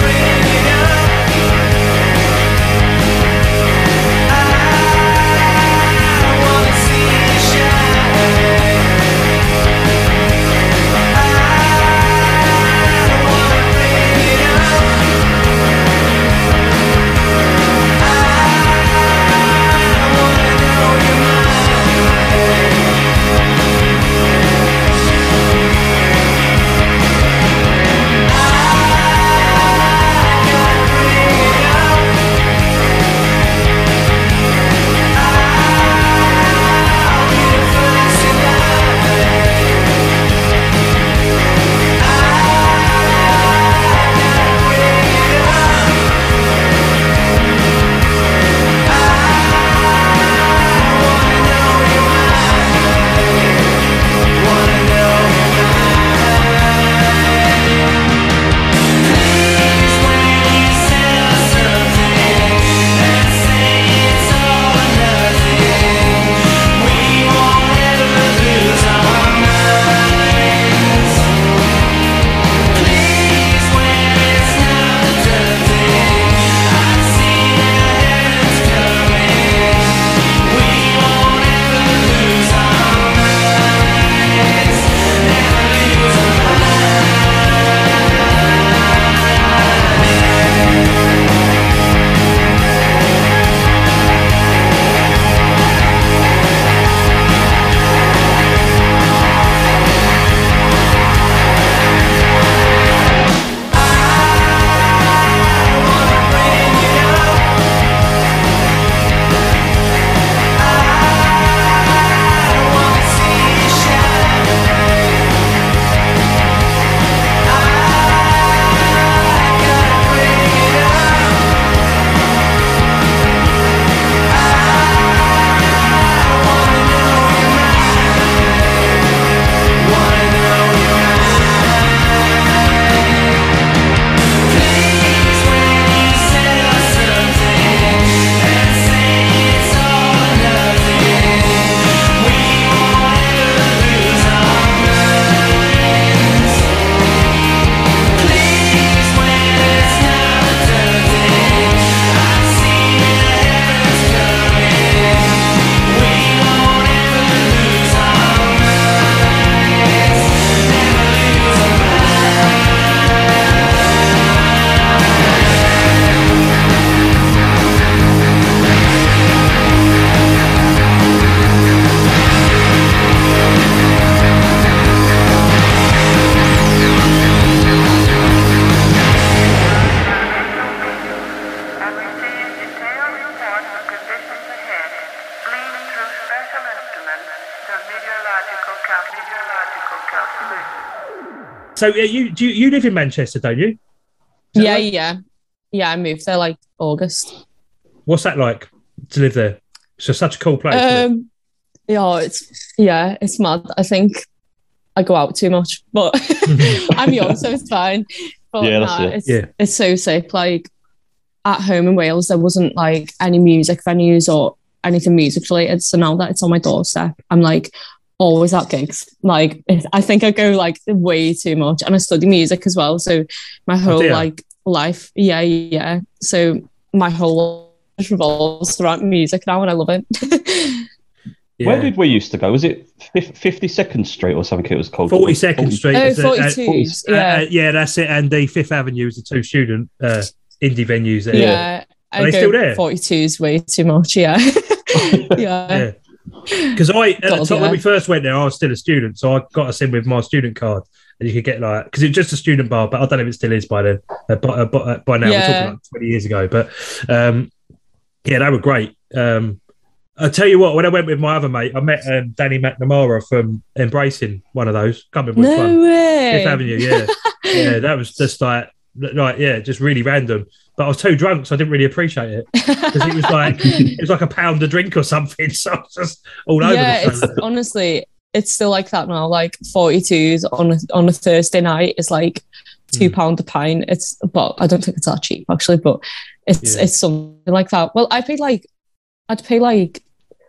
So uh, you do you, you live in Manchester, don't you? Yeah, right? yeah, yeah. I moved there like August. What's that like to live there? It's just such a cool place. isn't it? Um, yeah, it's yeah, it's mad. I think I go out too much, but I'm young, so it's fine. But Yeah, nah, that's it. it's Yeah. it's so sick. Like at home in Wales, there wasn't like any music venues or anything music related. So now that it's on my doorstep, I'm like always at gigs. Like if, I think I go like way too much, and I study music as well. So my whole dear. like life, yeah, yeah. So my whole life revolves around music now, and I love it. Yeah. Where did we used to go? Was it fifty-second Street or something it was called? forty-second Street? Oh, is a- uh, forty-twos, uh, yeah. uh, yeah, that's it. And the Fifth Avenue is the two student uh, indie venues there. Yeah, Are I they go still there? forty-twos way too much. Yeah, yeah. Yeah. Because I, at the God, time yeah. when we first went there, I was still a student, so I got us in with my student card, and you could get like because it was just a student bar, but I don't know if it still is by then. Uh, by, uh, by, uh, by now, we're Yeah. talking like twenty years ago, but um, yeah, they were great. Um, I'll tell you what, when I went with my other mate, I met um, Danny McNamara from Embracing, one of those. Can't remember which No one. way. Fifth Avenue, yeah, yeah. That was just like, like, yeah, just really random. But I was too drunk, so I didn't really appreciate it because it was like it was like a pound a drink or something. So I was just all over Yeah, the it's place. honestly, it's still like that now. Like forty-twos on a, on a Thursday night is like two Mm. pound a pint. It's but I don't think it's that cheap actually, but it's Yeah. it's something like that. Well, I paid like I'd pay like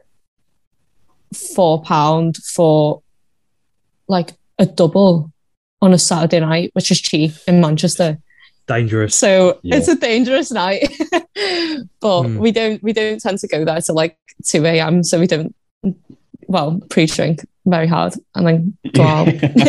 four pound for like a double on a Saturday night, which is cheap in Manchester. Dangerous. So Yeah. it's a dangerous night. But Mm. we don't we don't tend to go there till like two a.m. So we don't well pre-drink very hard and then go out.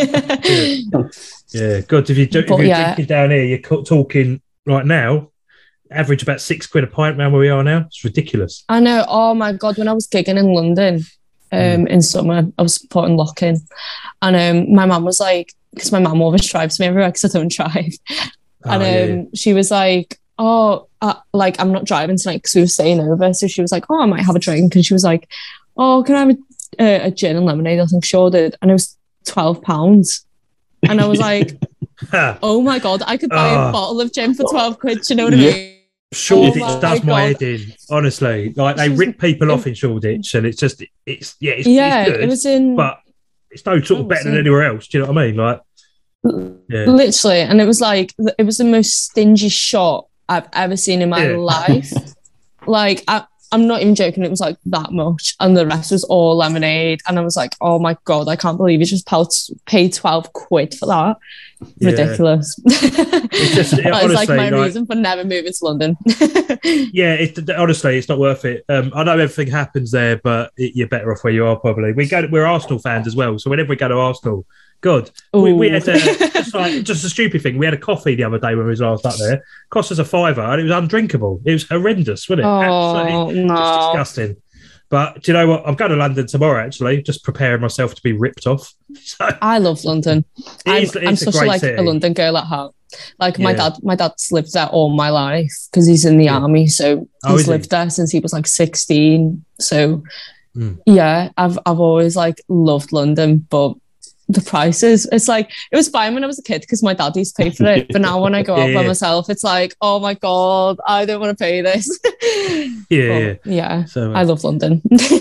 Yeah, God, if, you do, if But you're yeah. drinking down here, you're co- talking right now, average about six quid a pint around where we are now. It's ridiculous. I know. Oh my God, when I was gigging in London um, in summer, I was supporting Lockin. And um, my mum was like, because my mum always drives me everywhere because I don't drive. And Oh, um, yeah. she was like, oh, uh, like, I'm not driving tonight because we were staying over. So she was like, oh, I might have a drink. And she was like, oh, can I have a, uh, a gin and lemonade? I think she ordered. And it was twelve pounds. And I was like, Ha. oh my God, I could buy Oh. a bottle of gin for twelve quid. Do you know what I Yeah. mean? Shoreditch Oh my does my God. head in, honestly. Like, they This was- rip people off in Shoreditch, and it's just, it's, yeah, it's, Yeah, it's good, it was in but it's no sort of Oh, better than so- anywhere else. Do you know what I mean? Like, yeah. literally. And it was like, it was the most stingy shot I've ever seen in my Yeah. life. Like, I, I'm not even joking. It was like that much. And the rest was all lemonade. And I was like, oh my God, I can't believe you just paid twelve quid for that. Yeah. Ridiculous. It's just, yeah, that was like honestly, my like- reason for never moving to London. Yeah, it, honestly, it's not worth it. Um, I know everything happens there, but it, you're better off where you are. Probably we go. We're Arsenal fans as well, so whenever we go to Arsenal, God, we, we Ooh. had a, just like just a stupid thing. We had a coffee the other day when we was last up there. Cost us a fiver, and it was undrinkable. It was horrendous, wasn't it? Absolutely Oh, just no. disgusting. But do you know what? I'm going to London tomorrow. Actually, just preparing myself to be ripped off. So I love London. it I'm, is- I'm it's a such a, great like city. a London girl at heart. Like my Yeah. dad, my dad's lived there all my life because he's in the Yeah. army. So Oh, is he's he? lived there since he was like sixteen. So Mm. yeah, I've I've always like loved London, but the prices, it's like it was fine when I was a kid because my dad used to pay for it. But now when I go out Yeah, by yeah. myself, it's like, oh my God, I don't want to pay this. Yeah, yeah. But, yeah, So uh, I love London.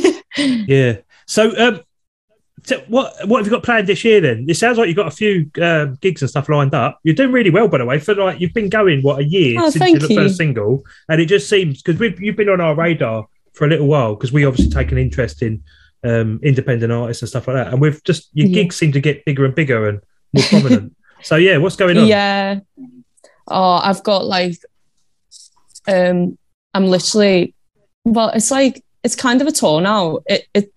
yeah. So um, so what what have you got planned this year then? It sounds like you've got a few um, gigs and stuff lined up. You're doing really well, by the way. For like you've been going what a year Oh, since thank your you. first single, and it just seems because we've you've been on our radar for a little while because we obviously take an interest in um, independent artists and stuff like that, and we've just your Yeah. gigs seem to get bigger and bigger and more prominent. So yeah, what's going on? Yeah. Oh, I've got like, um, I'm literally, well, it's like, it's kind of a tour now. It, it,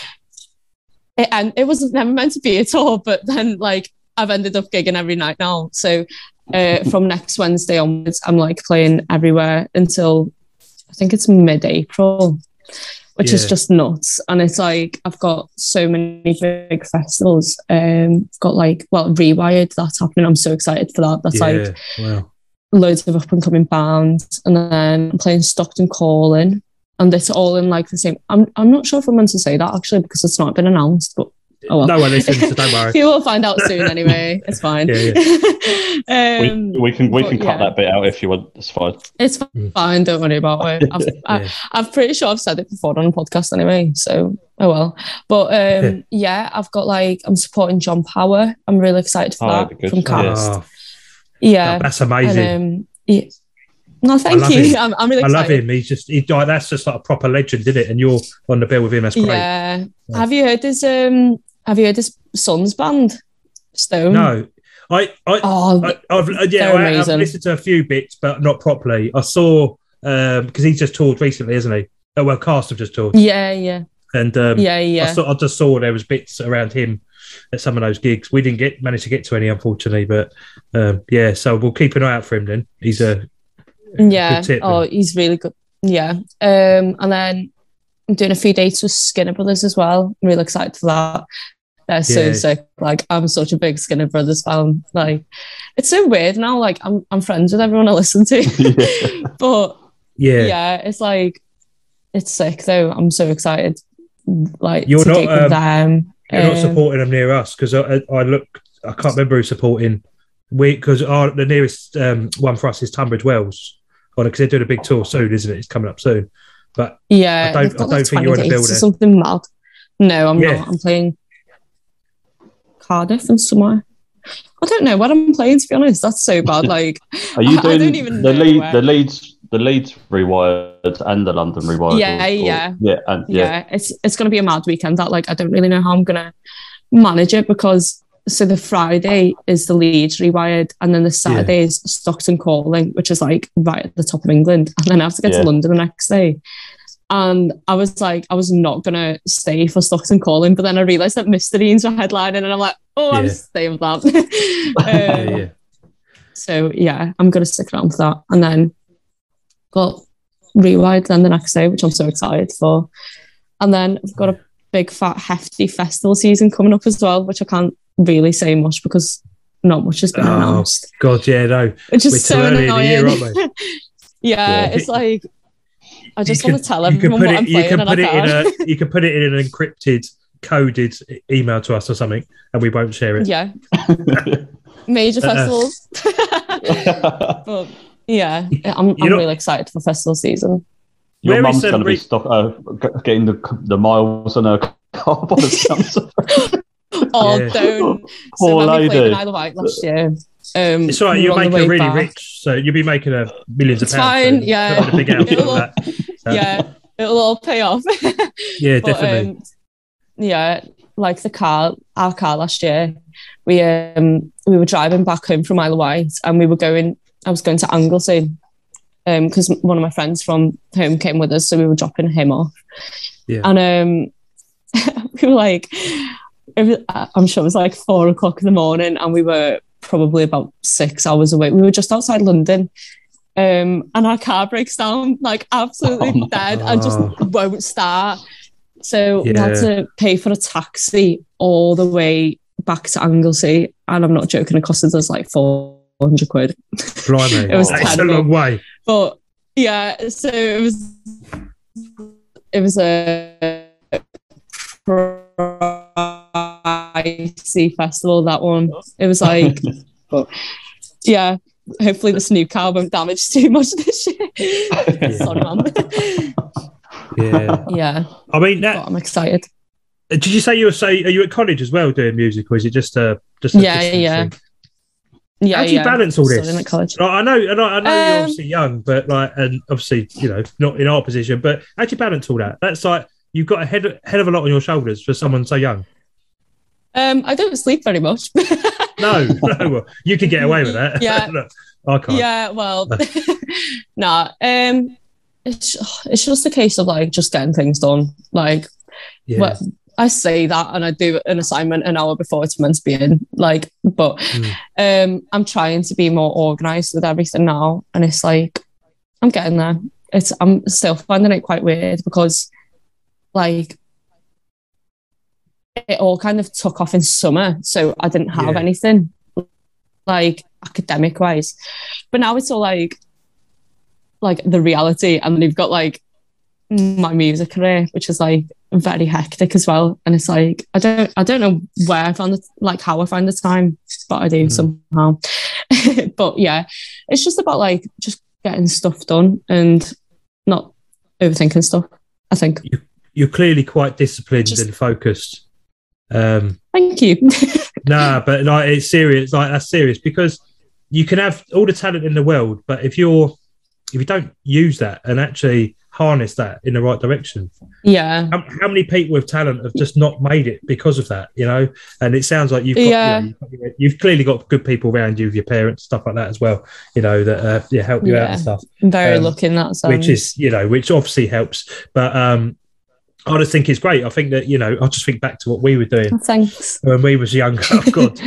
it, and it was never meant to be a tour, but then like, I've ended up gigging every night now. So, uh, from next Wednesday onwards, I'm like playing everywhere until I think it's mid-April, which is Yeah. just nuts. And it's like, I've got so many big festivals. Um, I've got like, well, Rewired, that's happening. I'm so excited for that. That's like Yeah, wow. loads of up and coming bands. And then I'm playing Stockton Calling. And it's all in like the same. I'm I'm not sure if I'm meant to say that actually because it's not been announced, but Oh well. No one listens, so don't worry. You will find out soon anyway. It's fine. Yeah, um, we, we can we but, can cut yeah. that bit out if you want. It's fine. It's fine. Don't worry about it. I've, I, Yeah. I'm pretty sure I've said it before on a podcast anyway. So oh well. But um, yeah, I've got like I'm supporting John Power. I'm really excited for Oh, that that'd be good. from Cast. Oh, Yeah, that's amazing. And, um, yeah. No, thank love you. him. I'm, I'm really I excited. love him. He's just he, like, that's just like a proper legend, isn't it? And you're on the bill with him. That's great. Yeah. Have you heard his um? Have you heard his son's band, Stone? No, I, I, Oh, I I've, uh, yeah, they're I, I've amazing. listened to a few bits, but not properly. I saw um because he's just toured recently, isn't he? Oh well, Cast have just toured, yeah, yeah, and um, yeah, I yeah. saw I just saw there was bits around him at some of those gigs. We didn't get manage to get to any, unfortunately, but um, yeah. So we'll keep an eye out for him then. He's a Yeah. good tip, Oh, then. he's really good. Yeah. Um, and then I'm doing a few dates with Skinner Brothers as well. I'm really excited for that. They're so Yeah. sick. Like, I'm such a big Skinner Brothers fan. Like, it's so weird now. Like, I'm I'm friends with everyone I listen to, Yeah. but yeah. yeah, it's like it's sick though. I'm so excited. Like, You're to not, date with um, them. You're not Um, supporting them near us because I, I look. I can't remember who's supporting. We because our the nearest um, one for us is Tunbridge Wells. Because they're doing a big tour soon, isn't it? It's coming up soon. But Yeah, I don't- they've got I don't like think you're twenty in the dates or building. something mad. No, I'm Yeah. not. I'm playing Cardiff and somewhere. I don't know what I'm playing, to be honest. That's so bad. Like, Are you I- I doing don't even the know lead, where. the Leeds, the Leeds Rewired and the London Rewired? Yeah, or- or- yeah. yeah, and yeah, yeah. it's it's going to be a mad weekend. That like I don't really know how I'm going to manage it because so the Friday is the Leeds Rewired, and then the Saturday is Stockton Calling, which is like right at the top of England, and then I have to get Yeah. to London the next day. And I was like, I was not gonna stay for Stockton Calling, but then I realised that Mister Dean's were headlining, and I'm like, oh, I'm Yeah. staying with that. um, yeah, yeah. So yeah, I'm gonna stick around for that, and then got Rewired then the next day, which I'm so excited for. And then I've got a big fat hefty festival season coming up as well, which I can't really say much because not much has been Oh, announced, God, yeah, no. which We're is too so early in the annoying. year, aren't we? yeah, Yeah. it's like I just You want to can- tell you can everyone put what it- I'm you playing, can and put I it in can't. a you can put it in an encrypted, coded email to us or something, and we won't share it. Yeah, major Uh, festivals. But yeah, I'm, I'm You're not- really excited for festival season. Your Where mum's is, um, going to be Re- stock, uh, g- getting the the miles on her car by the sounds of it. Oh, Yeah. don't. So Poor when we played lady. in Isle of Wight last year, um, It's all right. we You're were on the making her way really back. rich, so you'll be making her millions It's of pounds. fine, soon. yeah. Put in a big outfit It'll- and that. So, Yeah, it'll all pay off. yeah, But, definitely. um, yeah, like the car, our car last year, we um we were driving back home from Isle of Wight, and we were going. I was going to Anglesey, um, because one of my friends from home came with us, so we were dropping him off. Yeah. And um, we were like, it was, I'm sure it was like four o'clock in the morning, and we were probably about six hours away. We were just outside London. Um, and our car breaks down like absolutely Oh, no. dead and just Oh. won't start. So we Yeah. had to pay for a taxi all the way back to Anglesey, and I'm not joking, it costed us like four hundred quid. Blimey. It was That's a terrible. long way. But yeah, so it was it was a pricey festival, that one. It was like, but yeah, hopefully this new car won't damage too much this year. Sorry, man. Yeah. Yeah, I mean, but that, I'm excited. did you say you were say are you at college as well doing music, or is it just a just a Yeah, distance yeah. thing? Yeah, How do you yeah. balance all Studying this? at college. Like, I know, I know, I know you're Um, obviously young, but like, and obviously, you know, not in our position. But how do you balance all that? That's like you've got a head, head of a lot on your shoulders for someone so young. Um, I don't sleep very much. No, no, well, you could get away with that. Yeah. Look, I can't. Yeah, well, nah. Um, it's it's just a case of like just getting things done. Like, Yeah. well, I say that and I do an assignment an hour before it's meant to be in. Like, but Mm. um, I'm trying to be more organised with everything now, and it's like I'm getting there. It's I'm still finding it quite weird because, like, it all kind of took off in summer, so I didn't have Yeah. anything like academic wise, but now it's all like like the reality, and then you've got like my music career, which is like very hectic as well. And it's like I don't I don't know where I found the like how I find the time, but I do mm. somehow. But yeah, it's just about like just getting stuff done and not overthinking stuff, I think. You, you're clearly quite disciplined just, and focused. Um, thank you. Nah, but like it's serious. Like that's serious because you can have all the talent in the world, but if you're if you don't use that and actually harness that in the right direction, yeah. How, how many people with talent have just not made it because of that? You know, and it sounds like you've got, yeah. you know, you've, you've clearly got good people around you, your parents, stuff like that as well. You know that uh, yeah, help you yeah. out and stuff. I'm very um, lucky in that sense. Which is you know, which obviously helps, but um. I just think it's great. I think that, you know, I just think back to what we were doing. Thanks. When we was younger. Oh, God.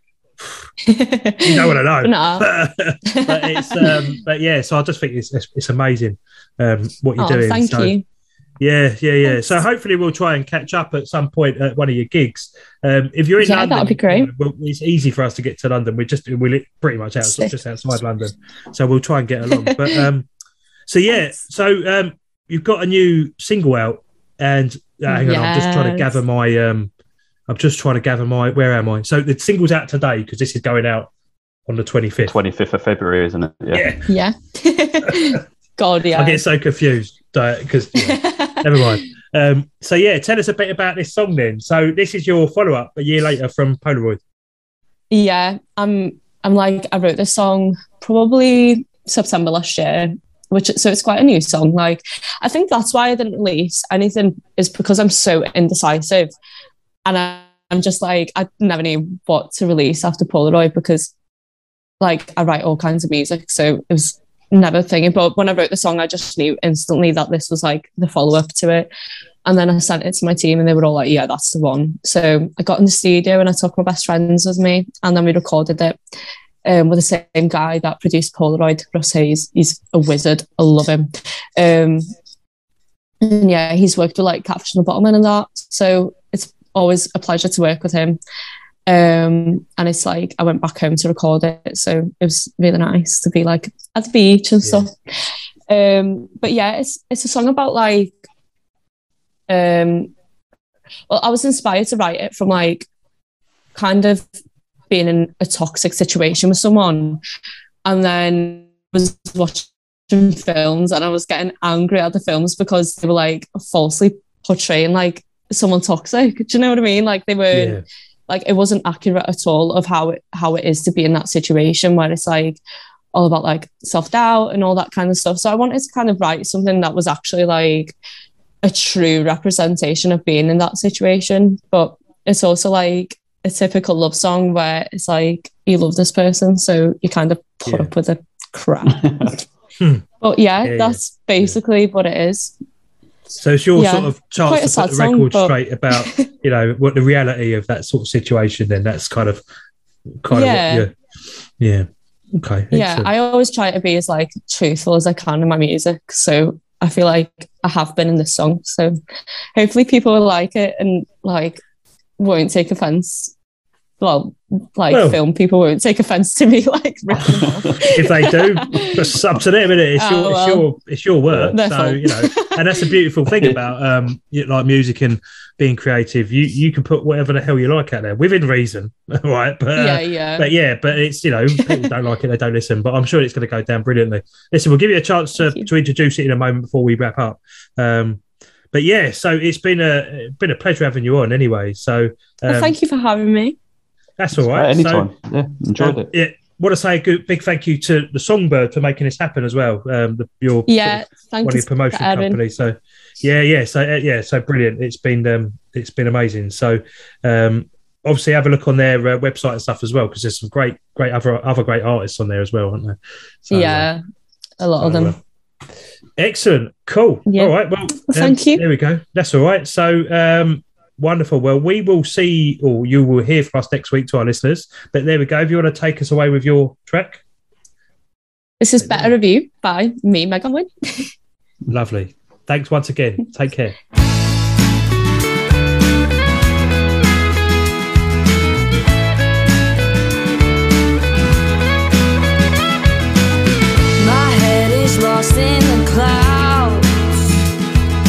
You don't want to know. No. but it's, um, but yeah, so I just think it's it's, it's amazing um, what you're oh, doing. Thank so, you. Yeah, yeah, yeah. Thanks. So hopefully we'll try and catch up at some point at one of your gigs. Um, if you're in yeah, London, that'd be great. Well, it's easy for us to get to London. We're just we're pretty much out, just outside London, so we'll try and get along. But um, so yeah, Thanks. so um, you've got a new single out. And uh, hang on, yes. I'm just trying to gather my. Um, I'm just trying to gather my. Where am I? So the single's out today because this is going out on the twenty-fifth. twenty-fifth of February, isn't it? Yeah. Yeah. yeah. God, yeah. I get so confused because yeah, never mind. Um, so yeah, tell us a bit about this song then. So this is your follow-up a year later from Polaroid. Yeah, I'm. I'm like I wrote this song probably September last year. Which so it's quite a new song. Like I think that's why I didn't release anything is because I'm so indecisive, and I, I'm just like I never knew what to release after Polaroid because like I write all kinds of music, so it was never thinking. But when I wrote the song, I just knew instantly that this was like the follow up to it, and then I sent it to my team, and they were all like, "Yeah, that's the one." So I got in the studio and I took my best friends with me, and then we recorded it. Um, with the same guy that produced Polaroid, Russ Hayes. He's a wizard. I love him. Um, and yeah, he's worked with like Catfish and the Bottlemen and that. So it's always a pleasure to work with him. Um, and it's like I went back home to record it. So it was really nice to be like at the beach and yeah. stuff. Um, but yeah, it's it's a song about like um well, I was inspired to write it from like kind of being in a toxic situation with someone, and then was watching films and I was getting angry at the films because they were like falsely portraying like someone toxic. Do you know what I mean? Like they were yeah. like it wasn't accurate at all of how it how it is to be in that situation where it's like all about like self-doubt and all that kind of stuff. So I wanted to kind of write something that was actually like a true representation of being in that situation, but it's also like a typical love song where it's like you love this person, so you kind of put yeah. up with the crap. But yeah, yeah that's yeah. basically yeah. what it is. So it's your yeah. sort of chance to put the record song, but... straight about, you know, what the reality of that sort of situation. Then that's kind of, kind yeah. of, what you're, yeah, okay, yeah. excellent. I always try to be as like truthful as I can in my music, so I feel like I have been in this song. So hopefully people will like it and like. Won't take offense. Well, like well, film people won't take offense to me. Like if they do, it's up to them, isn't it? It's, oh, your, well, it's your, it's your work. So fault. You know, and that's a beautiful thing about um, like music and being creative. You you can put whatever the hell you like out there within reason, right? But uh, yeah, yeah. But yeah, but it's you know people don't like it, they don't listen. But I'm sure it's going to go down brilliantly. Listen, we'll give you a chance to, to introduce it in a moment before we wrap up. Um, But yeah, so it's been a been a pleasure having you on anyway. So um, well, thank you for having me. That's all right. Anytime. So, yeah, enjoyed um, it. Yeah, want to say a good, big thank you to the Songbird for making this happen as well. Um, the, your yeah, sort of thank one you of your promotion company. So yeah, yeah, so uh, yeah, so brilliant. It's been um, it's been amazing. So um, obviously have a look on their uh, website and stuff as well because there's some great, great other other great artists on there as well, aren't there? So, yeah, uh, a lot so, of them. Uh, Excellent. Cool. Yeah. All right. Well, well thank um, you. There we go. That's all right. So, um, wonderful. Well, we will see, or you will hear from us next week to our listeners. But there we go. If you want to take us away with your track. This is Better of You by me, Megan Wynn. Lovely. Thanks once again. Take care. Lost in the clouds,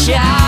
shout.